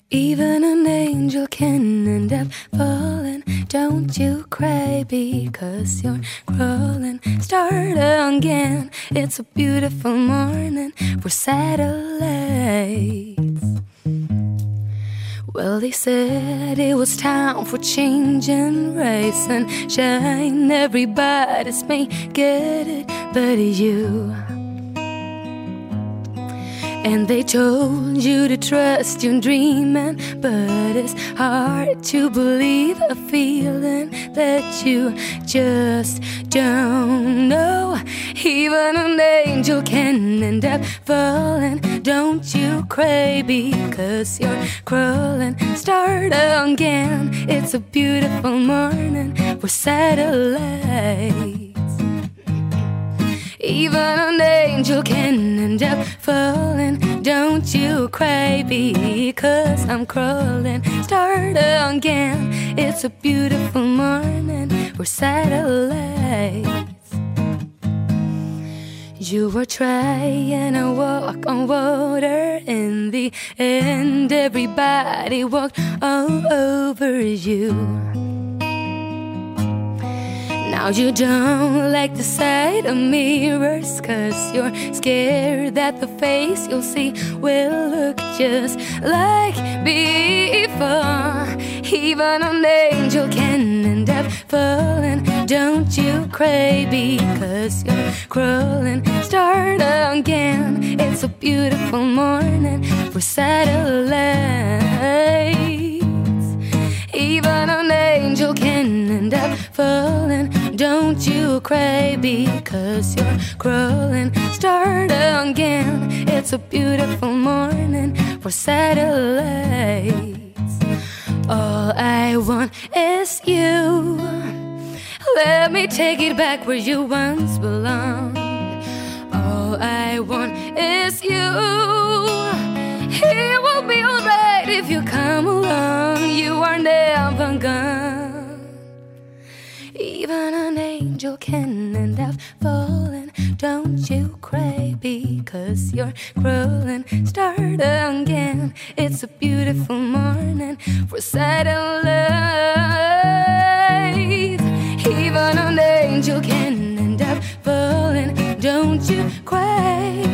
Even an angel can end up falling. Don't you cry because you're crawling. Start again. It's a beautiful morning for satellites. Well, they said it was time for change and rise and shine. Everybody's may get it but you. And they told you to trust your dreaming, but it's hard to believe a feeling that you just don't know. Even an angel can end up falling. Don't you cry because you're crawling. Start again. It's a beautiful morning for satellites. Even an angel can end up falling. Don't you cry because I'm crawling. Start again. It's a beautiful morning for satellites. You were trying to walk on water. In the end, everybody walked all over you. Now you don't like the sight of mirrors, 'cause you're scared that the face you'll see will look just like before. Even an angel can end up falling. Don't you cry because you're crawling. Start again. It's a beautiful morning for satellites. Even an angel can end up falling. Don't you cry because you're crawling. Start again. It's a beautiful morning for satellites. All I want is you. Let me take it back where you once belonged. All I want is you. It will be alright if you come along. You are never gone. Even an angel can end up falling. Don't you cry because you're crawling. Start again. It's a beautiful morning for satellites. Even an angel can end up falling. Don't you cry